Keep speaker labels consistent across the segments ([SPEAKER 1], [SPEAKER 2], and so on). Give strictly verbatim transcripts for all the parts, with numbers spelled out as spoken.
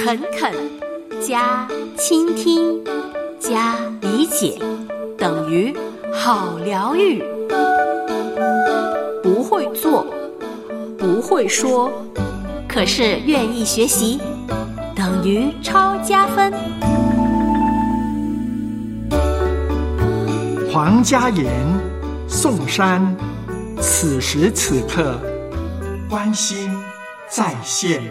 [SPEAKER 1] 诚恳加倾听加理解等于好疗愈。不会做，不会说，可是愿意学习，等于超加分。
[SPEAKER 2] 黄家言、宋珊，此时此刻关心在线。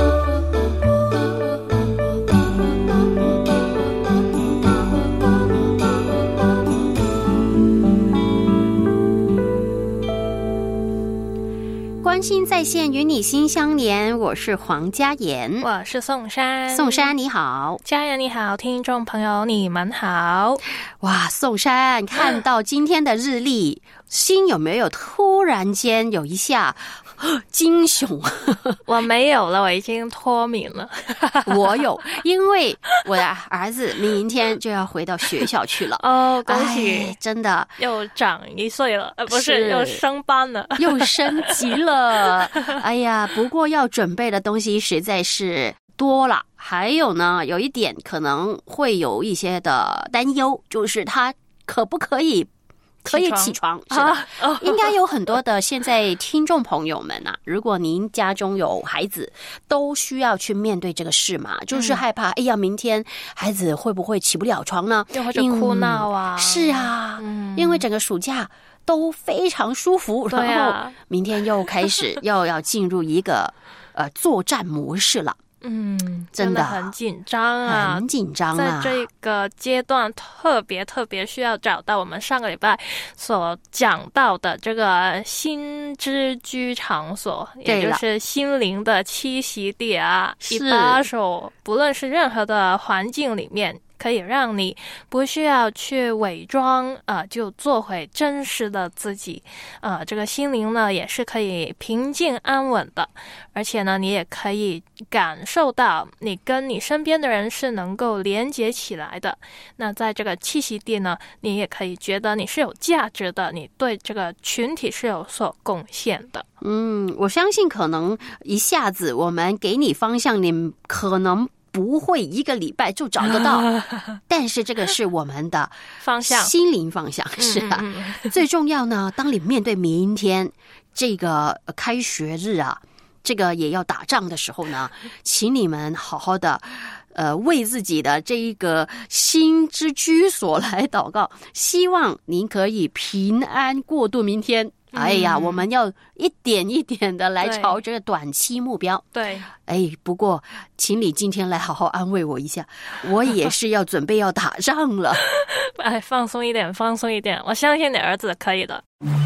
[SPEAKER 1] 关心在线，与你心相连。我是黄家言，
[SPEAKER 3] 我是宋珊。
[SPEAKER 1] 宋珊你好。
[SPEAKER 3] 家言你好，听众朋友你们好。
[SPEAKER 1] 哇，宋珊，看到今天的日历，心有没有突然间有一下惊悚？
[SPEAKER 3] 我没有了，我已经脱敏了。
[SPEAKER 1] 我有，因为我的儿子明天就要回到学校去了。
[SPEAKER 3] 哦，恭喜！
[SPEAKER 1] 真的
[SPEAKER 3] 又长一岁了，呃，不是，是又升班了，
[SPEAKER 1] 又升级了。哎呀，不过要准备的东西实在是多了。还有呢，有一点可能会有一些的担忧，就是他可不可以可以起床？是的，啊哦、应该有很多的现在听众朋友们啊，如果您家中有孩子，都需要去面对这个事嘛，就是害怕，嗯、哎呀，明天孩子会不会起不了床呢？
[SPEAKER 3] 又或者哭闹啊？
[SPEAKER 1] 是啊，嗯、因为整个暑假都非常舒服，
[SPEAKER 3] 啊、
[SPEAKER 1] 然后明天又开始又要进入一个呃作战模式了。
[SPEAKER 3] 嗯，
[SPEAKER 1] 真的,
[SPEAKER 3] 真的很紧张啊，
[SPEAKER 1] 很紧张啊！
[SPEAKER 3] 在这个阶段，特别特别需要找到我们上个礼拜所讲到的这个心之居场所，也就是心灵的栖息地啊，一把手，不论是任何的环境里面。可以让你不需要去伪装，呃，就做回真实的自己，呃，这个心灵呢也是可以平静安稳的，而且呢，你也可以感受到你跟你身边的人是能够连接起来的。那在这个栖息地呢，你也可以觉得你是有价值的，你对这个群体是有所贡献的。
[SPEAKER 1] 嗯，我相信可能一下子我们给你方向，你可能不会一个礼拜就找得到，但是这个是我们的
[SPEAKER 3] 方向，
[SPEAKER 1] 心灵方向是啊。
[SPEAKER 3] 嗯嗯
[SPEAKER 1] 最重要呢，当你面对明天这个开学日啊，这个也要打仗的时候呢，请你们好好的呃为自己的这一个心之居所来祷告，希望您可以平安过渡明天。哎呀、嗯，我们要一点一点的来朝这个短期目标。
[SPEAKER 3] 对，
[SPEAKER 1] 哎，不过，请你今天来好好安慰我一下，我也是要准备要打仗了。
[SPEAKER 3] 哎，放松一点，放松一点，我相信你儿子可以的。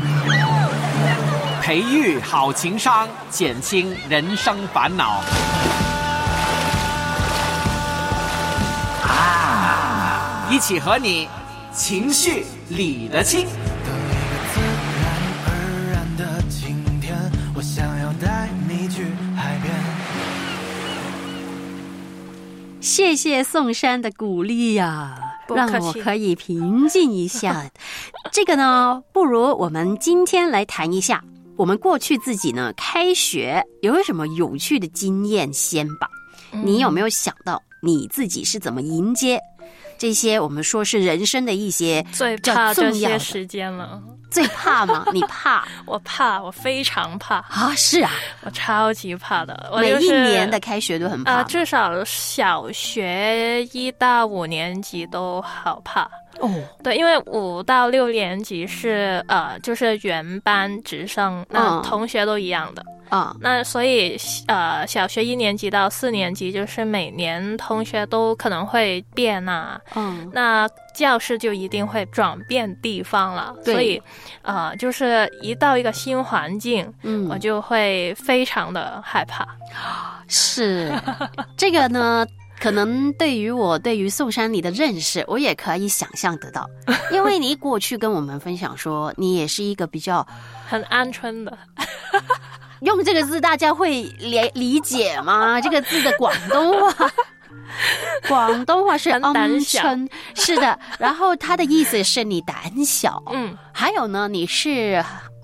[SPEAKER 4] 培育好情商，减轻人生烦恼。啊，一起和你情绪理得清。
[SPEAKER 1] 谢谢宋珊的鼓励呀、啊，让我可以平静一下。这个呢，不如我们今天来谈一下，我们过去自己呢开学有什么有趣的经验先吧？嗯、你有没有想到你自己是怎么迎接这些我们说是人生的一些
[SPEAKER 3] 最怕这些时间了？
[SPEAKER 1] 最怕吗？你怕？
[SPEAKER 3] 我怕，我非常怕
[SPEAKER 1] 啊！是啊，
[SPEAKER 3] 我超级怕的。我
[SPEAKER 1] 每
[SPEAKER 3] 就是、
[SPEAKER 1] 一年的开学都很怕啊、
[SPEAKER 3] 呃，至少小学一到五年级都好怕。
[SPEAKER 1] 哦，
[SPEAKER 3] 对，因为五到六年级是呃，就是原班直升，那同学都一样的
[SPEAKER 1] 啊、嗯。
[SPEAKER 3] 那所以呃，小学一年级到四年级，就是每年同学都可能会变啊。
[SPEAKER 1] 嗯，
[SPEAKER 3] 那教室就一定会转变地方了，所以呃，就是一到一个新环境，嗯，我就会非常的害怕。
[SPEAKER 1] 是这个呢。可能对于我对于宋珊你的认识，我也可以想象得到，因为你过去跟我们分享说，你也是一个比较
[SPEAKER 3] 很鹌鹑的。
[SPEAKER 1] 用这个字大家会理理解吗？这个字的广东话，广东话是鹌鹑，是的。然后它的意思是你胆小，
[SPEAKER 3] 嗯，
[SPEAKER 1] 还有呢，你是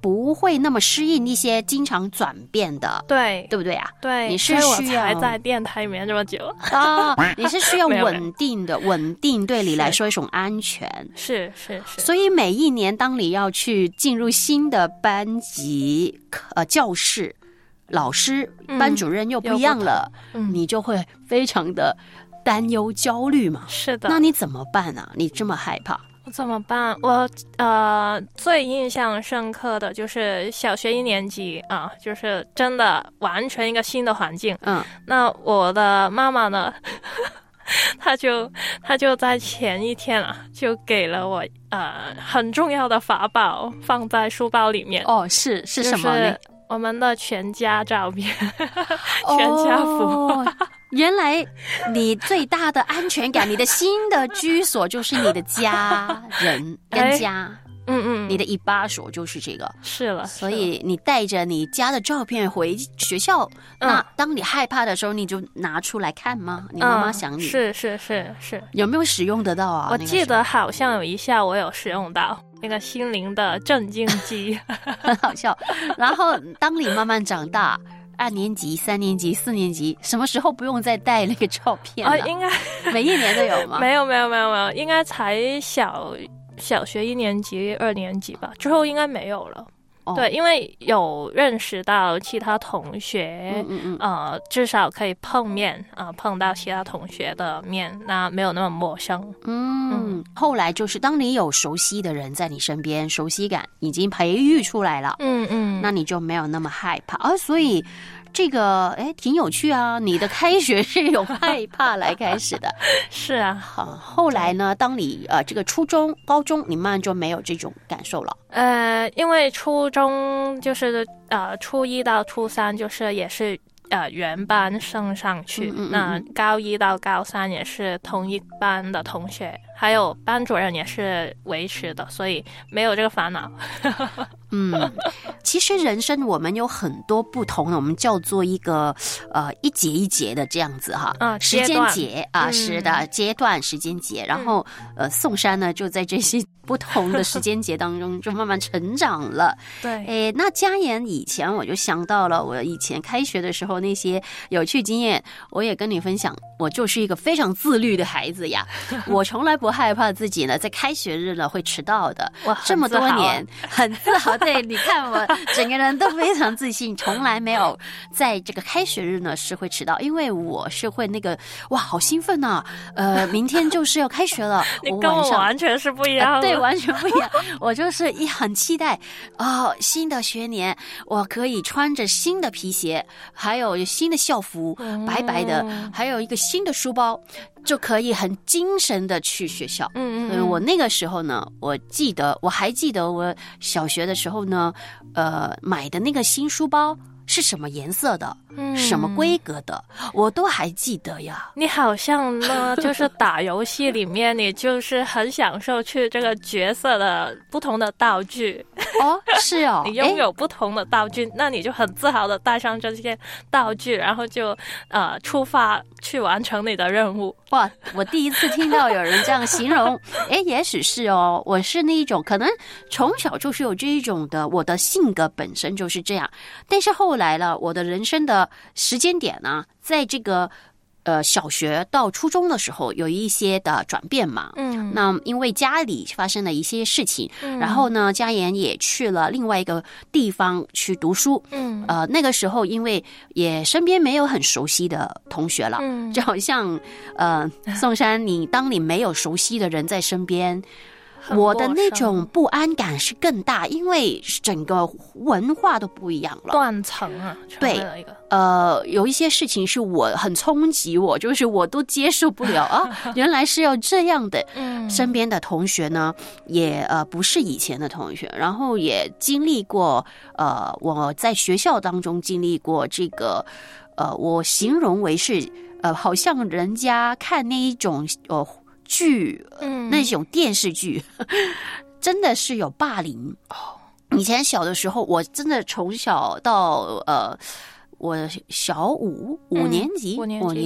[SPEAKER 1] 不会那么适应一些经常转变的，
[SPEAKER 3] 对
[SPEAKER 1] 对不对啊？
[SPEAKER 3] 对，
[SPEAKER 1] 你是需要
[SPEAKER 3] 所以我才在电台里面这么久
[SPEAKER 1] 啊，你是需要稳定的，稳定对你来说一种安全。
[SPEAKER 3] 是是是。
[SPEAKER 1] 所以每一年当你要去进入新的班级、呃教室，老师、
[SPEAKER 3] 嗯、
[SPEAKER 1] 班主任又不一样了，
[SPEAKER 3] 嗯、
[SPEAKER 1] 你就会非常的担忧、焦虑嘛。
[SPEAKER 3] 是的。
[SPEAKER 1] 那你怎么办啊？你这么害怕？
[SPEAKER 3] 我怎么办？我呃最印象深刻的就是小学一年级啊，就是真的完全一个新的环境。
[SPEAKER 1] 嗯，
[SPEAKER 3] 那我的妈妈呢，她就她就在前一天啊，就给了我呃很重要的法宝放在书包里面。
[SPEAKER 1] 哦，是是什么呢？
[SPEAKER 3] 就是我们的全家照片，全家福。
[SPEAKER 1] 哦原来你最大的安全感，你的新的居所就是你的家人跟家，
[SPEAKER 3] 嗯嗯，
[SPEAKER 1] 你的一把手就是这个，
[SPEAKER 3] 是了。
[SPEAKER 1] 所以你带着你家的照片回学校，
[SPEAKER 3] 嗯、
[SPEAKER 1] 那当你害怕的时候，你就拿出来看吗？你妈妈想你，
[SPEAKER 3] 嗯、是是是是，
[SPEAKER 1] 有没有使用得到啊？
[SPEAKER 3] 我记得好像有一下我有使用到那个心灵的镇静剂，
[SPEAKER 1] 很好笑。然后当你慢慢长大。二年级、三年级、四年级，什么时候不用再带那个照片了？
[SPEAKER 3] 啊，应该
[SPEAKER 1] 每一年都有吗？
[SPEAKER 3] 没有，没有，没有，没有，应该才小小学一年级、二年级吧，之后应该没有了。哦、对，因为有认识到其他同学，
[SPEAKER 1] 嗯嗯嗯，
[SPEAKER 3] 呃，至少可以碰面啊、呃，碰到其他同学的面，那没有那么陌生。
[SPEAKER 1] 嗯，嗯后来就是当你有熟悉的人在你身边，熟悉感已经培育出来了，
[SPEAKER 3] 嗯嗯，
[SPEAKER 1] 那你就没有那么害怕啊。所以这个哎挺有趣啊，你的开学是有害怕来开始的，
[SPEAKER 3] 是啊。
[SPEAKER 1] 好，后来呢，当你呃这个初中、高中，你慢慢就没有这种感受了。
[SPEAKER 3] 呃，因为初中就是呃初一到初三就是也是呃原班升上去，
[SPEAKER 1] 嗯嗯嗯
[SPEAKER 3] 那高一到高三也是同一班的同学，还有班主任也是维持的，所以没有这个烦恼。
[SPEAKER 1] 嗯，其实人生我们有很多不同的，我们叫做一个呃一节一节的这样子哈，
[SPEAKER 3] 嗯，
[SPEAKER 1] 时间节啊，
[SPEAKER 3] 嗯、
[SPEAKER 1] 是的，阶段时间节，然后、嗯、呃宋珊呢就在这些不同的时间节当中就慢慢成长了。
[SPEAKER 3] 对，
[SPEAKER 1] 诶，那嘉言以前我就想到了我以前开学的时候那些有趣经验，我也跟你分享，我就是一个非常自律的孩子呀，我从来不害怕自己呢在开学日呢会迟到的，
[SPEAKER 3] 哇，
[SPEAKER 1] 这么多年很自豪。对，你看我整个人都非常自信，从来没有在这个开学日呢是会迟到，因为我是会那个哇好兴奋啊，呃明天就是要开学了，
[SPEAKER 3] 你跟我完全是不一样、呃、
[SPEAKER 1] 对，完全不一样。我就是一很期待哦，新的学年我可以穿着新的皮鞋，还有新的校服、嗯、白白的，还有一个新的书包，就可以很精神的去学校。
[SPEAKER 3] 嗯嗯，
[SPEAKER 1] 所以我那个时候呢，我记得我还记得我小学的时候呢，呃，买的那个新书包是什么颜色的，嗯、什么规格的，我都还记得呀。
[SPEAKER 3] 你好像呢，就是打游戏里面，你就是很享受去这个角色的不同的道具。
[SPEAKER 1] 哦，是哦，
[SPEAKER 3] 你拥有不同的道具，那你就很自豪的带上这些道具，然后就呃出发去完成你的任务。
[SPEAKER 1] 哇，我第一次听到有人这样形容，哎，也许是哦，我是那一种可能从小就是有这一种的，我的性格本身就是这样，但是后来了，我的人生的时间点呢，在这个呃小学到初中的时候有一些的转变嘛，
[SPEAKER 3] 嗯，
[SPEAKER 1] 那因为家里发生了一些事情，
[SPEAKER 3] 嗯、
[SPEAKER 1] 然后呢，嘉言也去了另外一个地方去读书，
[SPEAKER 3] 嗯，
[SPEAKER 1] 呃，那个时候因为也身边没有很熟悉的同学了，
[SPEAKER 3] 嗯，
[SPEAKER 1] 就好像呃宋珊，你当你没有熟悉的人在身边。我的那种不安感是更大，因为整个文化都不一样了，
[SPEAKER 3] 断层啊，
[SPEAKER 1] 对，呃，有一些事情是我很冲击我，就是我都接受不了啊，原来是要这样的。
[SPEAKER 3] 嗯，
[SPEAKER 1] 身边的同学呢，也呃不是以前的同学，然后也经历过呃我在学校当中经历过这个呃，我形容为是呃，好像人家看那一种呃。剧，
[SPEAKER 3] 嗯，
[SPEAKER 1] 那种电视剧真的是有霸凌哦。以前小的时候，我真的从小到呃，我小五五年级，
[SPEAKER 3] 嗯、五年级
[SPEAKER 1] 我也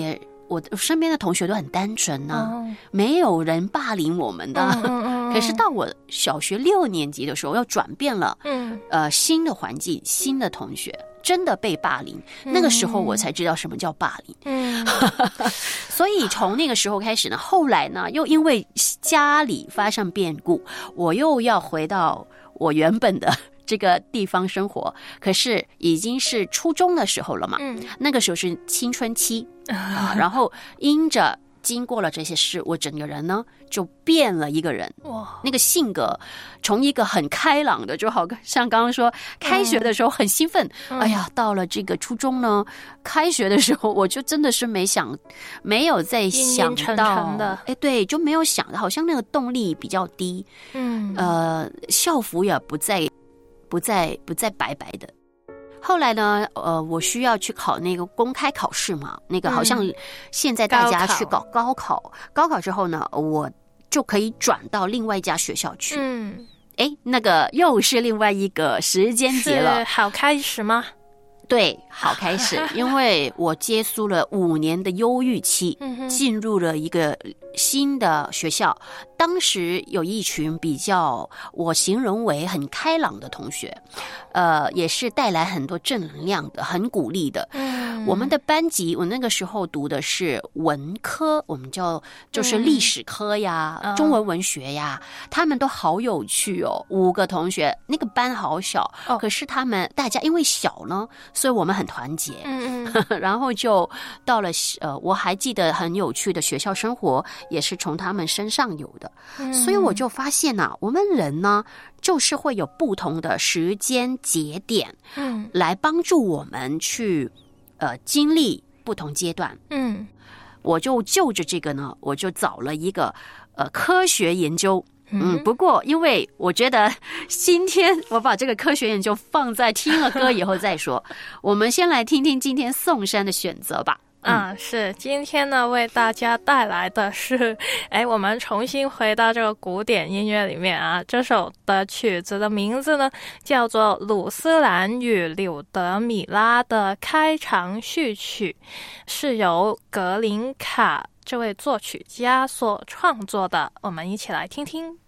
[SPEAKER 1] 我身边的同学都很单纯呢、啊
[SPEAKER 3] 哦，
[SPEAKER 1] 没有人霸凌我们的。
[SPEAKER 3] 嗯嗯嗯、
[SPEAKER 1] 可是到我小学六年级的时候，要转变了，
[SPEAKER 3] 嗯，
[SPEAKER 1] 呃，新的环境，新的同学，真的被霸凌，
[SPEAKER 3] 嗯、
[SPEAKER 1] 那个时候我才知道什么叫霸凌。
[SPEAKER 3] 嗯，
[SPEAKER 1] 所以从那个时候开始呢，后来呢，又因为家里发生变故，我又要回到我原本的这个地方生活，可是已经是初中的时候了嘛，
[SPEAKER 3] 嗯，
[SPEAKER 1] 那个时候是青春期啊，然后因着经过了这些事，我整个人呢就变了一个人。
[SPEAKER 3] 哇，
[SPEAKER 1] 那个性格从一个很开朗的，就好像刚刚说开学的时候很兴奋、嗯、哎呀，到了这个初中呢，开学的时候我就真的是没想没有再想到
[SPEAKER 3] 阴阴沉沉的，
[SPEAKER 1] 哎，对，就没有想到，好像那个动力比较低，
[SPEAKER 3] 嗯，
[SPEAKER 1] 呃，校服也不再不再不再白白的。后来呢，呃，我需要去考那个公开考试嘛，那个好像现在大家去搞高考，嗯、高考之后呢，我就可以转到另外一家学校去。
[SPEAKER 3] 嗯，
[SPEAKER 1] 哎，那个又是另外一个时间节了，
[SPEAKER 3] 是好开始吗？
[SPEAKER 1] 对，好开始，因为我结束了五年的忧郁期，进入了一个新的学校。当时有一群比较我形容为很开朗的同学，呃，也是带来很多正能量的，很鼓励的。
[SPEAKER 3] 嗯，
[SPEAKER 1] 我们的班级，我那个时候读的是文科，我们叫就是历史科呀、嗯、中文文学呀，他们都好有趣哦。五个同学，那个班好小，哦、可是他们大家因为小呢，所以我们很团结。
[SPEAKER 3] 嗯嗯，
[SPEAKER 1] 然后就到了呃，我还记得很有趣的学校生活，也是从他们身上有的。
[SPEAKER 3] 嗯、
[SPEAKER 1] 所以我就发现啊，我们人呢，就是会有不同的时间节点，
[SPEAKER 3] 嗯，
[SPEAKER 1] 来帮助我们去呃经历不同阶段。
[SPEAKER 3] 嗯，
[SPEAKER 1] 我就就着这个呢，我就找了一个呃科学研究。嗯，不过因为我觉得今天我把这个科学研究放在听了歌以后再说，我们先来听听今天宋珊的选择吧。
[SPEAKER 3] 啊、嗯，是今天呢为大家带来的是，哎，我们重新回到这个古典音乐里面啊。这首的曲子的名字呢叫做鲁斯兰与柳德米拉的开场序曲，是由格林卡这位作曲家所创作的，我们一起来听听。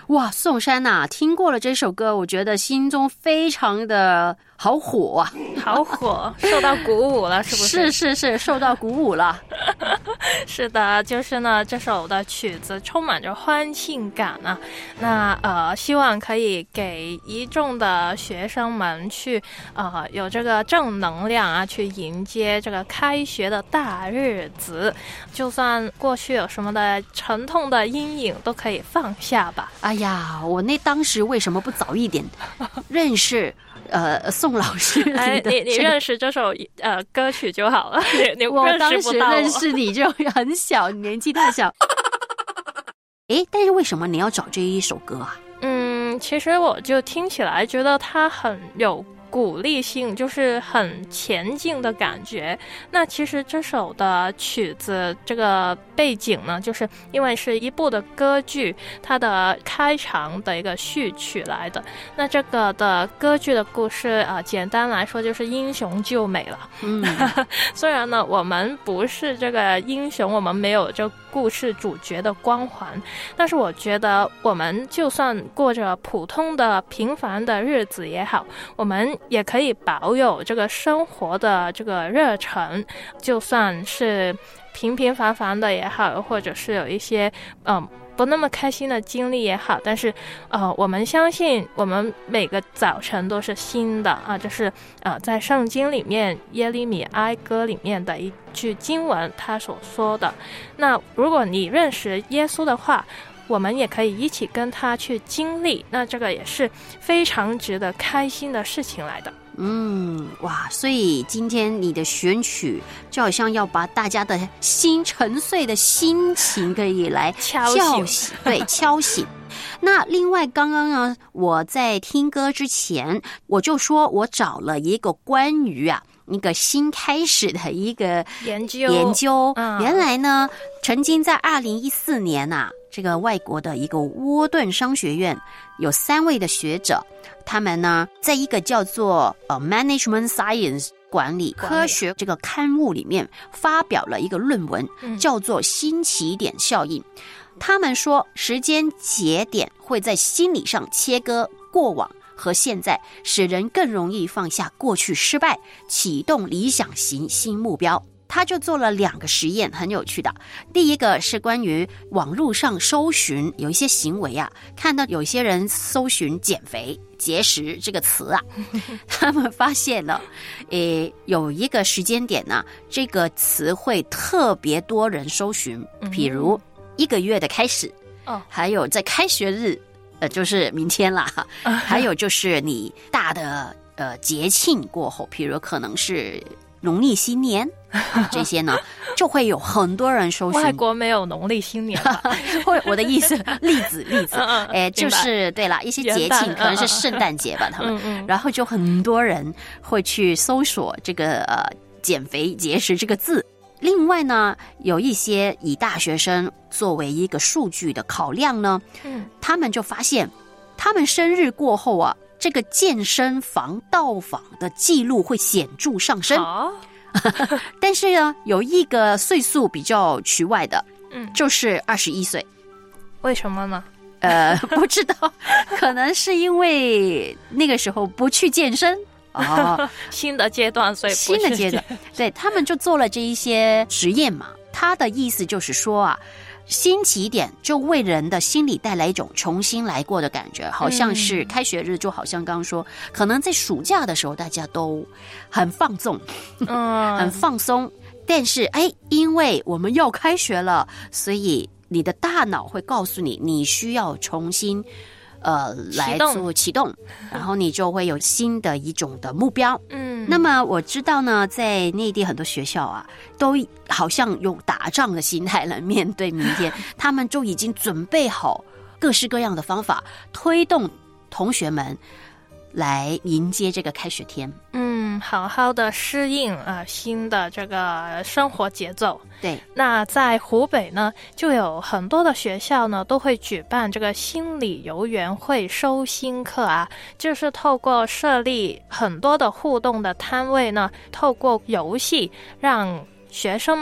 [SPEAKER 1] 哇，宋珊呐、啊，听过了这首歌，我觉得心中非常的好火啊，
[SPEAKER 3] 好火，受到鼓舞了，是不是？
[SPEAKER 1] 是是是，受到鼓舞了。
[SPEAKER 3] 是的，就是呢，这首的曲子充满着欢庆感啊。那呃，希望可以给一众的学生们去呃有这个正能量啊，去迎接这个开学的大日子。就算过去有什么的沉痛的阴影，都可以放下吧。
[SPEAKER 1] 哎呀，我那当时为什么不早一点认识？呃，宋老师，
[SPEAKER 3] 哎，你你认识这首呃歌曲就好了。你你
[SPEAKER 1] 我当时认
[SPEAKER 3] 识
[SPEAKER 1] 识你就很小，年纪太小。哎，但是为什么你要找这一首歌啊？
[SPEAKER 3] 嗯，其实我就听起来觉得它很有鼓励性，就是很前进的感觉。那其实这首的曲子这个背景呢，就是因为是一部的歌剧，它的开场的一个序曲来的。那这个的歌剧的故事啊、呃，简单来说就是英雄救美了。嗯，虽然呢我们不是这个英雄，我们没有这故事主角的光环，但是我觉得我们就算过着普通的平凡的日子也好，我们也可以保有这个生活的这个热忱，就算是平平凡凡的也好，或者是有一些嗯不那么开心的经历也好，但是呃我们相信我们每个早晨都是新的啊，这是呃在圣经里面耶利米哀歌里面的一句经文他所说的。那如果你认识耶稣的话，我们也可以一起跟他去经历，那这个也是非常值得开心的事情来的。
[SPEAKER 1] 嗯，哇，所以今天你的选曲就好像要把大家的心沉睡的心情可以来
[SPEAKER 3] 敲
[SPEAKER 1] 醒，对，敲醒。那另外刚刚呢，我在听歌之前我就说我找了一个关于啊一个新开始的一个
[SPEAKER 3] 研究
[SPEAKER 1] 研究、
[SPEAKER 3] 嗯、
[SPEAKER 1] 原来呢曾经在二零一四年啊，这个外国的一个沃顿商学院有三位的学者，他们呢在一个叫做呃 Management Science 管理科学这个刊物里面发表了一个论文、嗯、叫做新起点效应。他们说时间节点会在心理上切割过往和现在，使人更容易放下过去失败，启动理想型新目标。他就做了两个实验，很有趣的。第一个是关于网络上搜寻有一些行为啊，看到有些人搜寻减肥节食这个词啊，他们发现了诶，有一个时间点呢、啊，这个词会特别多人搜寻，比如一个月的开始，哦，还有在开学日，呃，就是明天啦，还有就是你大的呃节庆过后，比如可能是农历新年，这些呢就会有很多人搜寻。
[SPEAKER 3] 外国没有农历新年吧？
[SPEAKER 1] 或者我的意思，例子例子，哎，就是对了，一些节庆可能是圣诞节吧，他们，嗯嗯然后就很多人会去搜索这个呃减肥节食这个字。另外呢，有一些以大学生作为一个数据的考量呢，嗯，他们就发现，他们生日过后啊，这个健身房到访的记录会显著上升。哦、但是呢，有一个岁数比较除外的，嗯，就是二十一岁。
[SPEAKER 3] 为什么呢？
[SPEAKER 1] 呃，不知道，可能是因为那个时候不去健身。哦，
[SPEAKER 3] 新的阶段，所以不
[SPEAKER 1] 新的阶段，对，他们就做了这一些实验嘛。他的意思就是说啊，新起点就为人的心理带来一种重新来过的感觉，好像是开学日，就好像刚刚说，可能在暑假的时候大家都很放纵，嗯，很放松，但是哎，因为我们要开学了，所以你的大脑会告诉你，你需要重新。呃，来做启动，然后你就会有新的一种的目标。嗯，那么我知道呢，在内地很多学校啊，都好像用打仗的心态来面对明天，他们就已经准备好各式各样的方法，推动同学们来迎接这个开学天。
[SPEAKER 3] 嗯，好好的适应啊、呃、新的这个生活节奏。
[SPEAKER 1] 对，
[SPEAKER 3] 那在湖北呢，就有很多的学校呢都会举办这个心理游园会收心课啊，就是透过设立很多的互动的摊位呢，透过游戏让学生们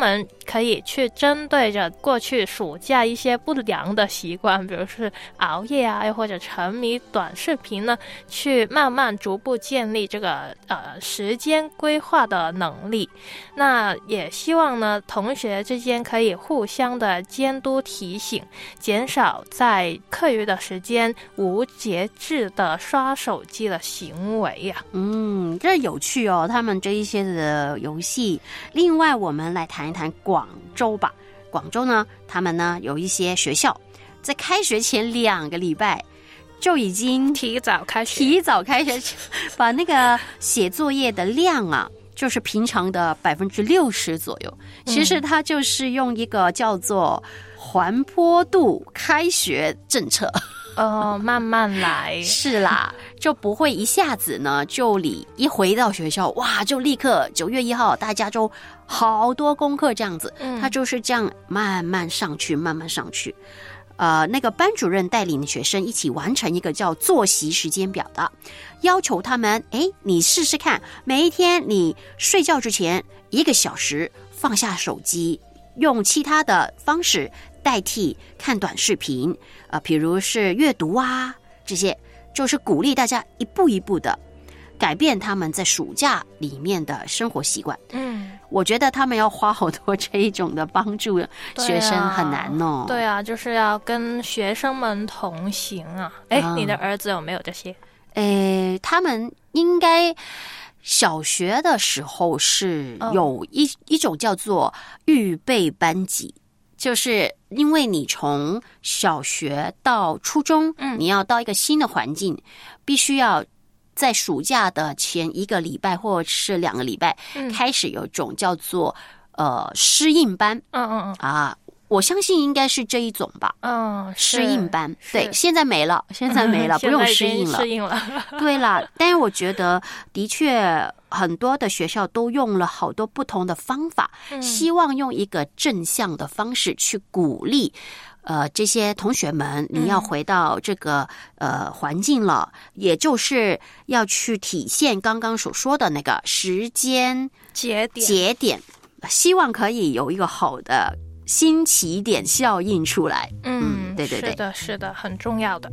[SPEAKER 3] 可以去针对着过去暑假一些不良的习惯，比如是熬夜啊，又或者沉迷短视频呢，去慢慢逐步建立这个呃时间规划的能力。那也希望呢，同学之间可以互相的监督提醒，减少在课余的时间无节制的刷手机的行为呀、啊。
[SPEAKER 1] 嗯，这有趣哦，他们这一些的游戏。另外，我们来谈一谈广州吧。广州呢，他们呢有一些学校在开学前两个礼拜就已经
[SPEAKER 3] 提早开学，
[SPEAKER 1] 提早开学，把那个写作业的量啊，就是平常的百分之六十左右。其实它就是用一个叫做缓坡度开学政策。
[SPEAKER 3] 哦，慢慢来。
[SPEAKER 1] 是啦，就不会一下子呢，就你一回到学校，哇，就立刻九月一号，大家就好多功课这样子。嗯，他就是这样慢慢上去，慢慢上去。呃，那个班主任带领学生一起完成一个叫作息时间表的，要求他们，哎，你试试看，每一天你睡觉之前一个小时放下手机，用其他的方式代替看短视频，呃，比如是阅读啊，这些就是鼓励大家一步一步的改变他们在暑假里面的生活习惯。
[SPEAKER 3] 嗯，
[SPEAKER 1] 我觉得他们要花好多这一种的帮助学生很难哦。
[SPEAKER 3] 对啊，就是要跟学生们同行啊。哎、嗯，你的儿子有没有这些？
[SPEAKER 1] 诶，他们应该小学的时候是有一、哦、一种叫做预备班级。就是因为你从小学到初中，嗯，你要到一个新的环境，必须要在暑假的前一个礼拜或者是两个礼拜，嗯，开始有一种叫做呃适应班，
[SPEAKER 3] 嗯嗯嗯
[SPEAKER 1] 啊，我相信应该是这一种吧，
[SPEAKER 3] 嗯，
[SPEAKER 1] 适应班，对，现在没了，现在没了，嗯、不用适应了，
[SPEAKER 3] 适应了，
[SPEAKER 1] 对啦。但是我觉得的确很多的学校都用了好多不同的方法，嗯、希望用一个正向的方式去鼓励。呃，这些同学们，你要回到这个、嗯、呃环境了，也就是要去体现刚刚所说的那个时间
[SPEAKER 3] 节点，
[SPEAKER 1] 节点，希望可以有一个好的新起点效应出来。
[SPEAKER 3] 嗯，
[SPEAKER 1] 嗯对对对，
[SPEAKER 3] 是的，是的，很重要的。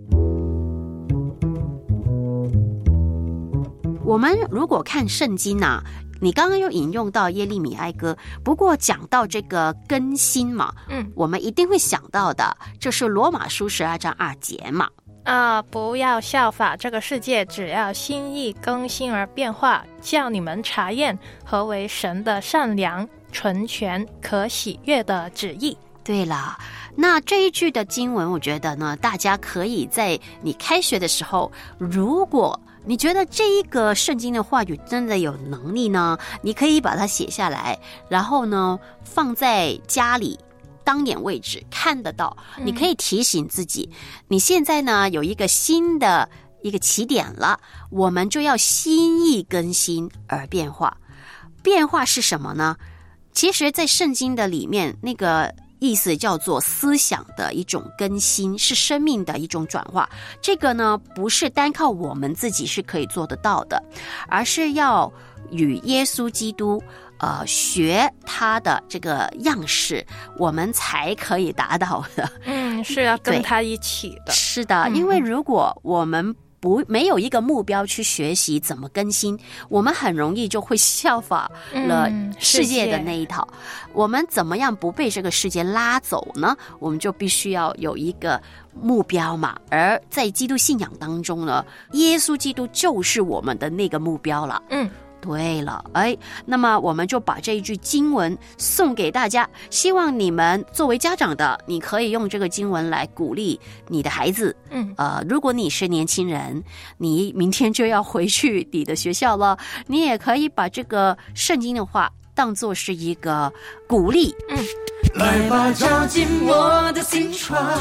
[SPEAKER 1] 我们如果看圣经啊，你刚刚又引用到耶利米哀歌，不过讲到这个更新嘛，
[SPEAKER 3] 嗯，
[SPEAKER 1] 我们一定会想到的，就是罗马书十二章二节嘛。
[SPEAKER 3] 啊、呃，不要效法这个世界，只要心意更新而变化，叫你们查验何为神的善良、纯全、可喜悦的旨意。
[SPEAKER 1] 对了，那这一句的经文，我觉得呢，大家可以在你开学的时候，如果你觉得这一个圣经的话语真的有能力呢，你可以把它写下来，然后呢放在家里当眼位置看得到，你可以提醒自己，嗯、你现在呢有一个新的一个起点了，我们就要心意更新而变化。变化是什么呢？其实在圣经的里面，那个意思叫做思想的一种更新，是生命的一种转化。这个呢，不是单靠我们自己是可以做得到的，而是要与耶稣基督呃学他的这个样式，我们才可以达到的。
[SPEAKER 3] 嗯，是要跟他一起的。
[SPEAKER 1] 是的，因为如果我们不没有一个目标去学习怎么更新，我们很容易就会效法了世界的那一套、嗯、我们怎么样不被这个世界拉走呢？我们就必须要有一个目标嘛，而在基督信仰当中呢，耶稣基督就是我们的那个目标了。
[SPEAKER 3] 嗯，
[SPEAKER 1] 对了，哎，那么我们就把这一句经文送给大家，希望你们作为家长的，你可以用这个经文来鼓励你的孩子。
[SPEAKER 3] 嗯，
[SPEAKER 1] 呃，如果你是年轻人，你明天就要回去你的学校了，你也可以把这个圣经的话当作是一个鼓励。
[SPEAKER 3] 嗯，
[SPEAKER 5] 来吧，照进我的心窗，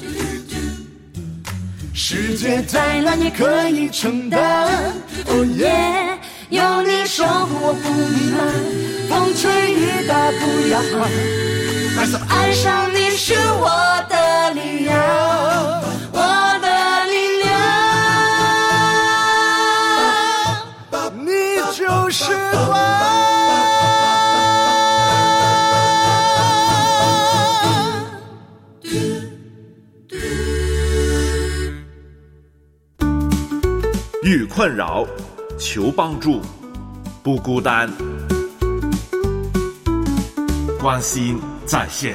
[SPEAKER 5] 世界再难也可以承担。哦耶！有你守护我不迷茫，风吹雨打不要慌，爱上爱上你是我的力量，我的力量，你就是光。
[SPEAKER 6] 遇困扰，求帮助，不孤单。关心在线。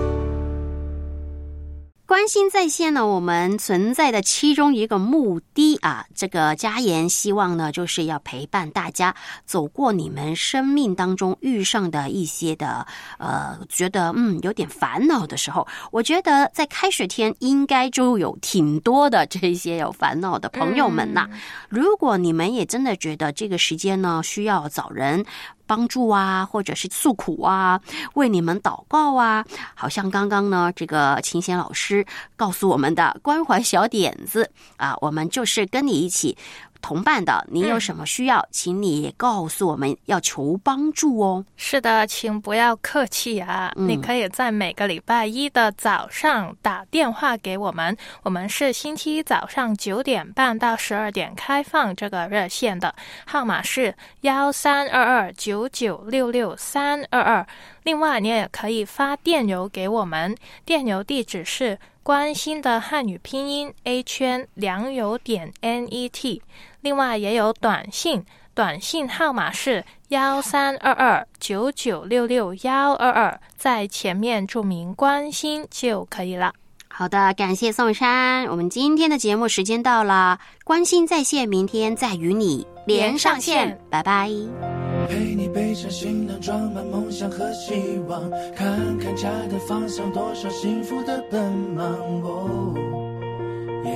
[SPEAKER 1] 关心在线呢，我们存在的其中一个目的啊，这个家言希望呢，就是要陪伴大家走过你们生命当中遇上的一些的呃，觉得嗯有点烦恼的时候。我觉得在开学天应该就有挺多的这些有烦恼的朋友们呐、嗯。如果你们也真的觉得这个时间呢需要找人帮助啊，或者是诉苦啊，为你们祷告啊，好像刚刚呢这个琴弦老师告诉我们的关怀小点子啊，我们就是跟你一起同伴的，你有什么需要、嗯、请你也告诉我们，要求帮助哦。
[SPEAKER 3] 是的，请不要客气啊、嗯、你可以在每个礼拜一的早上打电话给我们，我们是星期一早上九点半到十二点开放这个热线的，号码是幺三二二九九六六三二二。另外你也可以发电邮给我们，电邮地址是关心的汉语拼音 a 圈良友点 net。 另外也有短信，短信号码是幺三二二九九六六幺二二，在前面注明关心就可以了。
[SPEAKER 1] 好的，感谢宋珊，我们今天的节目时间到了，关心在线，明天再与你连上线，拜拜。
[SPEAKER 5] 陪你背上行囊，装满梦想和希望，看看家的方向，多少幸福的奔忙。哦，耶，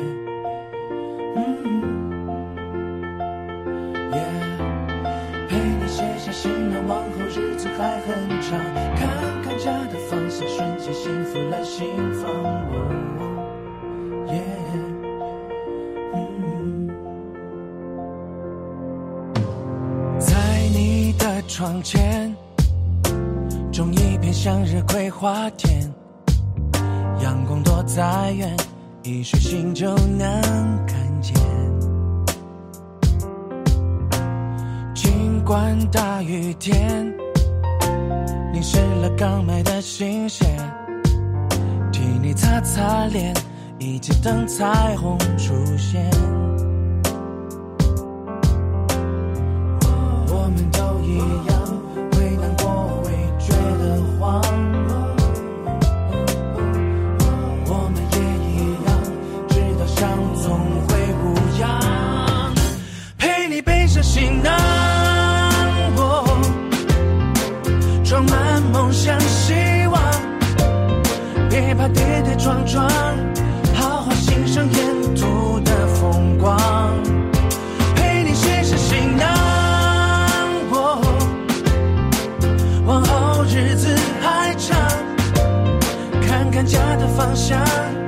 [SPEAKER 5] 嗯，耶，陪你写下行囊，往后日子还很长，看看家的方向，瞬间幸福来心房。哦，耶。窗前种一片向日葵花田，阳光多再远，一睡醒就能看见。尽管大雨天淋湿了刚买的新鞋，替你擦擦脸，一起等彩虹出现。我们都一样，会难过，会觉得慌，我们也一样，知道伤总会无恙。陪你背上行囊，哦，装满梦想希望，别怕跌跌撞撞，好好欣赏沿途的风光。陪你写下行囊，往后日子还长，看看家的方向。